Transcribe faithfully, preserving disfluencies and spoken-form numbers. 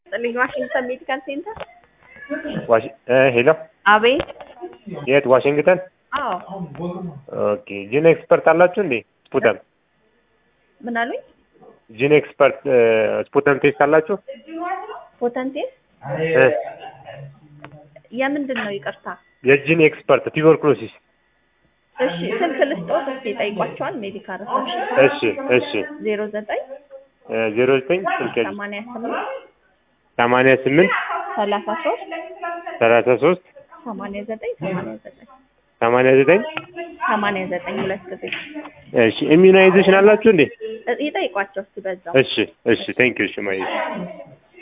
ጥልኝ ዋሽንግተን ሜዲካል ሴንተር ዋሽ ሄሎ አቤት የት ዋሽንግተን? አዎ ኦኬ ጂን ኤክስፐርት አላችሁ እንዴ? ስፑተም ምን አሉኝ? ጂን ኤክስፐርት ስፑተም ቴስት አላችሁ? ስፑተም ቴስት እ የምንድን ነው ይቅርታ? የጂን ኤክስፐርት ቱበርኩሎሲስ። እሺ ስልክ ልስጦት እስኪ ጠይቋቸዋል ሜዲካል ሪሰፕሽን። እሺ እሺ ዜሮ ዘጠኝ ዜሮ ዘጠኝ ስልክ ሰማንያ ስምንት ሰማንያ ስምንት ሰላሳ ሶስት ሰላሳ ሶስት ሰማንያ ዘጠኝ ሰማንያ ዘጠኝ ሰማንያ ዘጠኝ ሰማንያ ዘጠኝ ሁለት ጊዜ። እሺ ኢሚዩናይዜሽን አላችሁ እንዴ? ይጠይቋቸው እስኪ በዛው። እሺ እሺ ቴንክ ዩ እሺ ማይ